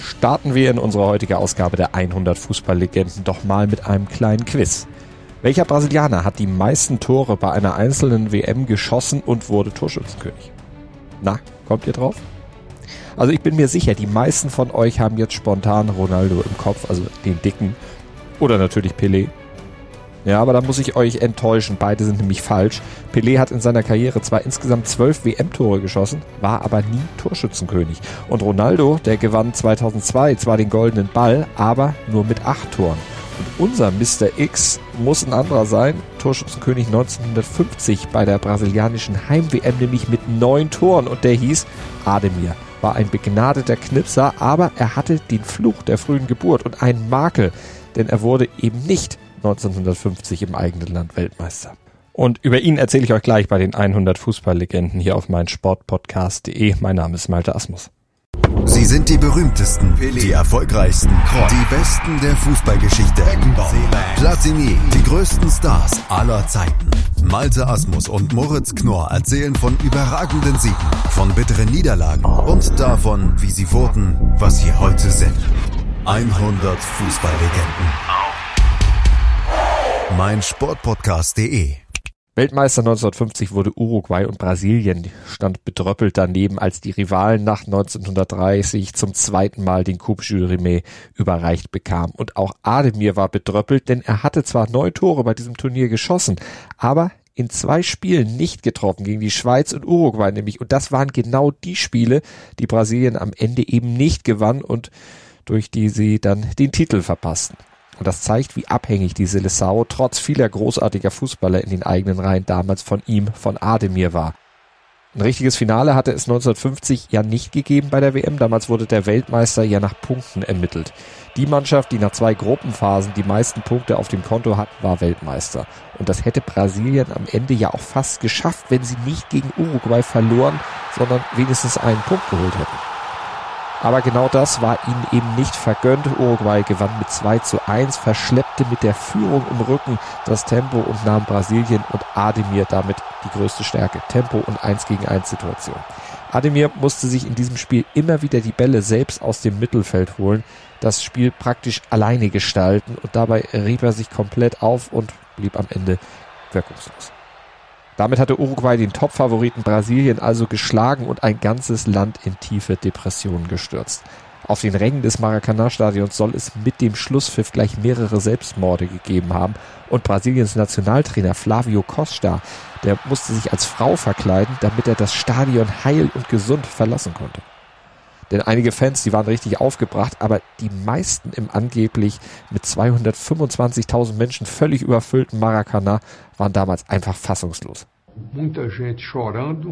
Starten wir in unserer heutigen Ausgabe der 100 Fußballlegenden doch mal mit einem kleinen Quiz. Welcher Brasilianer hat die meisten Tore bei einer einzelnen WM geschossen und wurde Torschützenkönig? Na, kommt ihr drauf? Also ich bin mir sicher, die meisten von euch haben jetzt spontan Ronaldo im Kopf, also den Dicken, oder natürlich Pelé. Ja, aber da muss ich euch enttäuschen, beide sind nämlich falsch. Pelé hat in seiner Karriere zwar insgesamt 12 WM-Tore geschossen, war aber nie Torschützenkönig. Und Ronaldo, der gewann 2002 zwar den goldenen Ball, aber nur mit 8 Toren. Und unser Mr. X muss ein anderer sein, Torschützenkönig 1950 bei der brasilianischen Heim-WM, nämlich mit 9 Toren. Und der hieß Ademir, war ein begnadeter Knipser, aber er hatte den Fluch der frühen Geburt und einen Makel, denn er wurde eben nicht 1950 im eigenen Land Weltmeister. Und über ihn erzähle ich euch gleich bei den 100 Fußballlegenden hier auf meinsportpodcast.de. Mein Name ist Malte Asmus. Sie sind die berühmtesten, die erfolgreichsten, die besten der Fußballgeschichte. Platini, die größten Stars aller Zeiten. Malte Asmus und Moritz Knorr erzählen von überragenden Siegen, von bitteren Niederlagen und davon, wie sie wurden, was sie heute sind. 100 Fußballlegenden. meinsportpodcast.de. Weltmeister 1950 wurde Uruguay und Brasilien stand bedröppelt daneben, als die Rivalen nach 1930 zum zweiten Mal den Coupe Jules Rimet überreicht bekamen. Und auch Ademir war bedröppelt, denn er hatte zwar 9 Tore bei diesem Turnier geschossen, aber in 2 Spielen nicht getroffen, gegen die Schweiz und Uruguay nämlich. Und das waren genau die Spiele, die Brasilien am Ende eben nicht gewann und durch die sie dann den Titel verpassten. Und das zeigt, wie abhängig die Seleção trotz vieler großartiger Fußballer in den eigenen Reihen damals von Ademir war. Ein richtiges Finale hatte es 1950 ja nicht gegeben bei der WM. Damals wurde der Weltmeister ja nach Punkten ermittelt. Die Mannschaft, die nach 2 Gruppenphasen die meisten Punkte auf dem Konto hat, war Weltmeister. Und das hätte Brasilien am Ende ja auch fast geschafft, wenn sie nicht gegen Uruguay verloren, sondern wenigstens einen Punkt geholt hätten. Aber genau das war ihnen eben nicht vergönnt. Uruguay gewann mit 2:1, verschleppte mit der Führung im Rücken das Tempo und nahm Brasilien und Ademir damit die größte Stärke. Tempo und 1-gegen-1 Situation. Ademir musste sich in diesem Spiel immer wieder die Bälle selbst aus dem Mittelfeld holen, das Spiel praktisch alleine gestalten und dabei rieb er sich komplett auf und blieb am Ende wirkungslos. Damit hatte Uruguay den Top-Favoriten Brasilien also geschlagen und ein ganzes Land in tiefe Depressionen gestürzt. Auf den Rängen des Maracanã-Stadions soll es mit dem Schlusspfiff gleich mehrere Selbstmorde gegeben haben und Brasiliens Nationaltrainer Flávio Costa, der musste sich als Frau verkleiden, damit er das Stadion heil und gesund verlassen konnte. Denn einige Fans, die waren richtig aufgebracht, aber die meisten im angeblich mit 225.000 Menschen völlig überfüllten Maracanã waren damals einfach fassungslos. Muita gente chorando,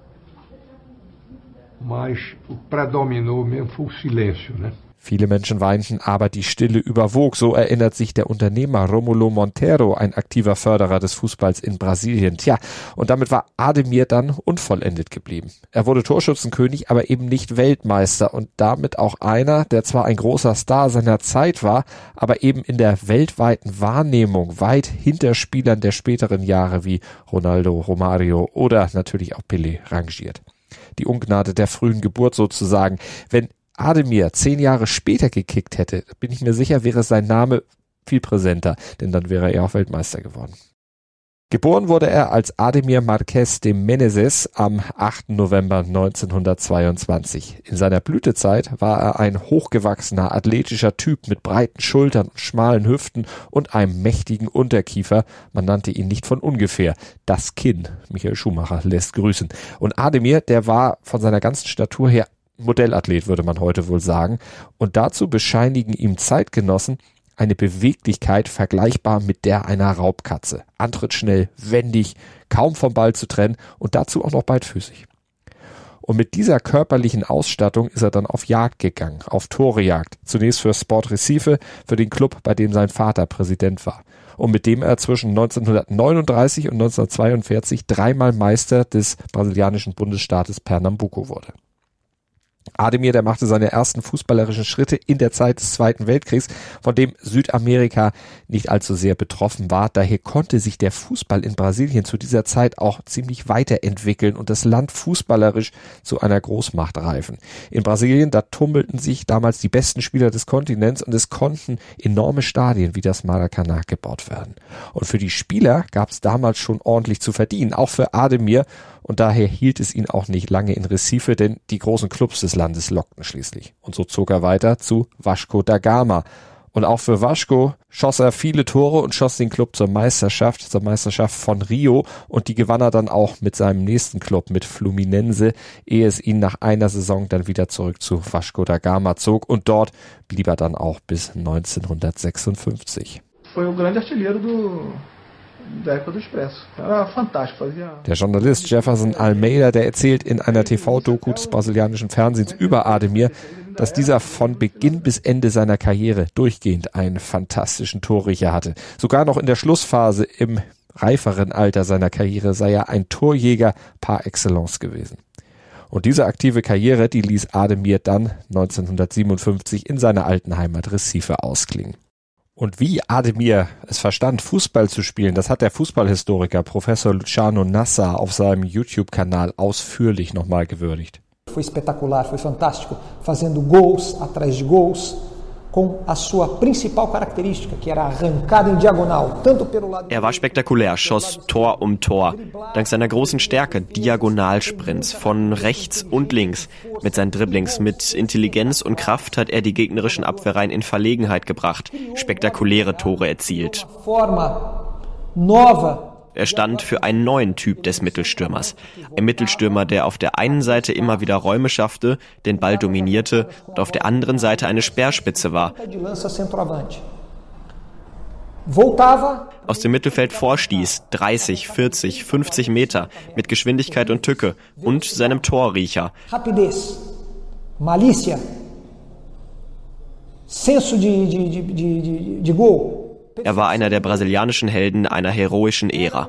mas o predominou mesmo foi o silêncio, ne? Viele Menschen weinten, aber die Stille überwog. So erinnert sich der Unternehmer Romulo Monteiro, ein aktiver Förderer des Fußballs in Brasilien. Tja, und damit war Ademir dann unvollendet geblieben. Er wurde Torschützenkönig, aber eben nicht Weltmeister und damit auch einer, der zwar ein großer Star seiner Zeit war, aber eben in der weltweiten Wahrnehmung weit hinter Spielern der späteren Jahre wie Ronaldo, Romario oder natürlich auch Pelé rangiert. Die Ungnade der frühen Geburt sozusagen. Wenn Ademir 10 Jahre später gekickt hätte, bin ich mir sicher, wäre sein Name viel präsenter, denn dann wäre er auch Weltmeister geworden. Geboren wurde er als Ademir Marques de Menezes am 8. November 1922. In seiner Blütezeit war er ein hochgewachsener, athletischer Typ mit breiten Schultern, schmalen Hüften und einem mächtigen Unterkiefer. Man nannte ihn nicht von ungefähr das Kinn. Michael Schumacher lässt grüßen. Und Ademir, der war von seiner ganzen Statur her Modellathlet, würde man heute wohl sagen. Und dazu bescheinigen ihm Zeitgenossen eine Beweglichkeit vergleichbar mit der einer Raubkatze. Antrittsschnell, wendig, kaum vom Ball zu trennen und dazu auch noch beidfüßig. Und mit dieser körperlichen Ausstattung ist er dann auf Jagd gegangen, auf Torejagd. Zunächst für Sport Recife, für den Club, bei dem sein Vater Präsident war. Und mit dem er zwischen 1939 und 1942 dreimal Meister des brasilianischen Bundesstaates Pernambuco wurde. Ademir, der machte seine ersten fußballerischen Schritte in der Zeit des Zweiten Weltkriegs, von dem Südamerika nicht allzu sehr betroffen war. Daher konnte sich der Fußball in Brasilien zu dieser Zeit auch ziemlich weiterentwickeln und das Land fußballerisch zu einer Großmacht reifen. In Brasilien, da tummelten sich damals die besten Spieler des Kontinents und es konnten enorme Stadien wie das Maracanã gebaut werden. Und für die Spieler gab es damals schon ordentlich zu verdienen, auch für Ademir. Und daher hielt es ihn auch nicht lange in Recife, denn die großen Clubs des Landes lockten schließlich. Und so zog er weiter zu Vasco da Gama. Und auch für Vasco schoss er viele Tore und schoss den Club zur Meisterschaft von Rio. Und die gewann er dann auch mit seinem nächsten Club, mit Fluminense, ehe es ihn nach einer Saison dann wieder zurück zu Vasco da Gama zog. Und dort blieb er dann auch bis 1956. Foi o grande artilheiro der Journalist Jefferson Almeida, der erzählt in einer TV-Doku des brasilianischen Fernsehens über Ademir, dass dieser von Beginn bis Ende seiner Karriere durchgehend einen fantastischen Torriecher hatte. Sogar noch in der Schlussphase im reiferen Alter seiner Karriere sei er ein Torjäger par excellence gewesen. Und diese aktive Karriere, die ließ Ademir dann 1957 in seiner alten Heimat Recife ausklingen. Und wie Ademir es verstand, Fußball zu spielen, das hat der Fußballhistoriker Professor Luciano Nassar auf seinem YouTube-Kanal ausführlich nochmal gewürdigt. Foi espetacular, foi fantástico, fazendo gols atrás de gols, com a sua principal característica, que era a arrancada em diagonal, tanto pelo lado. Er war spektakulär, schoss Tor um Tor. Dank seiner großen Stärke, Diagonalsprints von rechts und links. Mit seinen Dribblings, mit Intelligenz und Kraft hat er die gegnerischen Abwehrreihen in Verlegenheit gebracht, spektakuläre Tore erzielt. Er stand für einen neuen Typ des Mittelstürmers. Ein Mittelstürmer, der auf der einen Seite immer wieder Räume schaffte, den Ball dominierte und auf der anderen Seite eine Speerspitze war. Aus dem Mittelfeld vorstieß, 30, 40, 50 Meter, mit Geschwindigkeit und Tücke und seinem Torriecher. Rapidez, malícia, senso de gol. Er war einer der brasilianischen Helden einer heroischen Ära.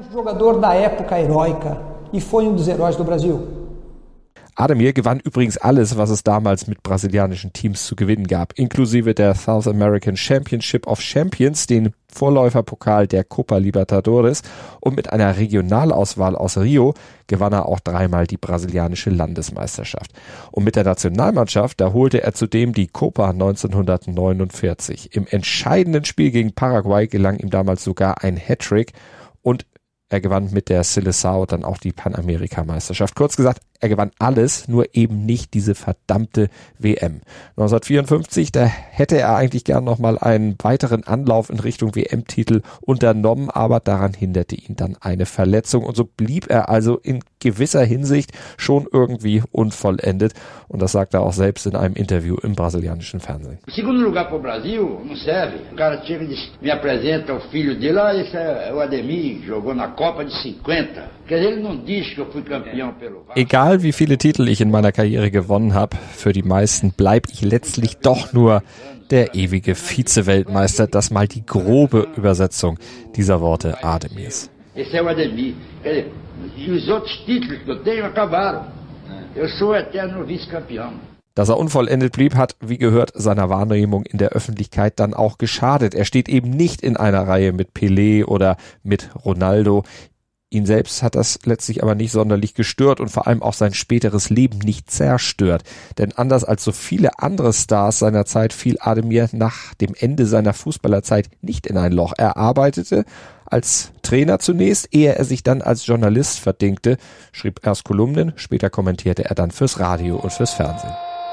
Ademir gewann übrigens alles, was es damals mit brasilianischen Teams zu gewinnen gab, inklusive der South American Championship of Champions, den Vorläuferpokal der Copa Libertadores, und mit einer Regionalauswahl aus Rio gewann er auch 3-mal die brasilianische Landesmeisterschaft. Und mit der Nationalmannschaft, da holte er zudem die Copa 1949. Im entscheidenden Spiel gegen Paraguay gelang ihm damals sogar ein Hattrick und er gewann mit der Seleção dann auch die Panamerika-Meisterschaft. Kurz gesagt, er gewann alles, nur eben nicht diese verdammte WM. 1954, da hätte er eigentlich gern nochmal einen weiteren Anlauf in Richtung WM-Titel unternommen, aber daran hinderte ihn dann eine Verletzung. Und so blieb er also in gewisser Hinsicht schon irgendwie unvollendet. Und das sagt er auch selbst in einem Interview im brasilianischen Fernsehen. Segundo lugar pro Brasil não serve. O cara chega e me apresenta o filho dele, esse é o Ademir, jogou na Copa de 50. Quer dizer, ele não diz que eu fui campeão pelo Vasco. Egal wie viele Titel ich in meiner Karriere gewonnen habe, für die meisten bleibe ich letztlich doch nur der ewige Vize-Weltmeister. Das mal die grobe Übersetzung dieser Worte Ademirs. Esse é o Ademir. Quer dizer, os outros títulos que eu tenho acabaram. Eu sou o eterno vice-campeão. Dass er unvollendet blieb, hat, wie gehört, seiner Wahrnehmung in der Öffentlichkeit dann auch geschadet. Er steht eben nicht in einer Reihe mit Pelé oder mit Ronaldo. Ihn selbst hat das letztlich aber nicht sonderlich gestört und vor allem auch sein späteres Leben nicht zerstört. Denn anders als so viele andere Stars seiner Zeit fiel Ademir nach dem Ende seiner Fußballerzeit nicht in ein Loch. Er arbeitete als Trainer zunächst, ehe er sich dann als Journalist verdingte, schrieb erst Kolumnen, später kommentierte er dann fürs Radio und fürs Fernsehen.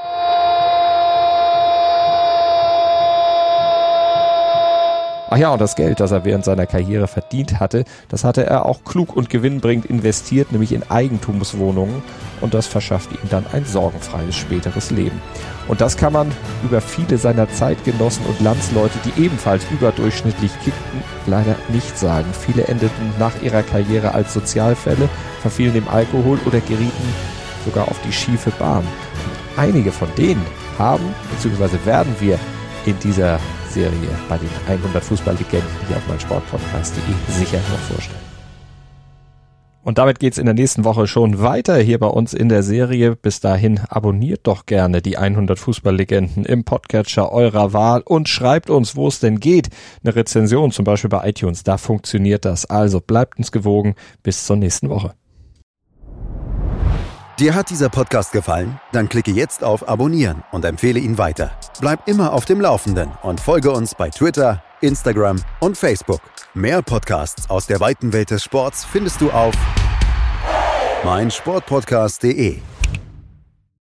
Ach ja, und das Geld, das er während seiner Karriere verdient hatte, das hatte er auch klug und gewinnbringend investiert, nämlich in Eigentumswohnungen, und das verschaffte ihm dann ein sorgenfreies späteres Leben. Und das kann man über viele seiner Zeitgenossen und Landsleute, die ebenfalls überdurchschnittlich kickten, leider nicht sagen. Viele endeten nach ihrer Karriere als Sozialfälle, verfielen dem Alkohol oder gerieten sogar auf die schiefe Bahn. Und einige von denen haben, beziehungsweise werden wir in dieser Serie bei den 100 Fußballlegenden hier auf meinsportpodcast.de sicher noch vorstellen. Und damit geht's in der nächsten Woche schon weiter hier bei uns in der Serie. Bis dahin abonniert doch gerne die 100 Fußballlegenden im Podcatcher eurer Wahl und schreibt uns, wo es denn geht. Eine Rezension zum Beispiel bei iTunes, da funktioniert das. Also bleibt uns gewogen. Bis zur nächsten Woche. Dir hat dieser Podcast gefallen? Dann klicke jetzt auf Abonnieren und empfehle ihn weiter. Bleib immer auf dem Laufenden und folge uns bei Twitter, Instagram und Facebook. Mehr Podcasts aus der weiten Welt des Sports findest du auf meinsportpodcast.de.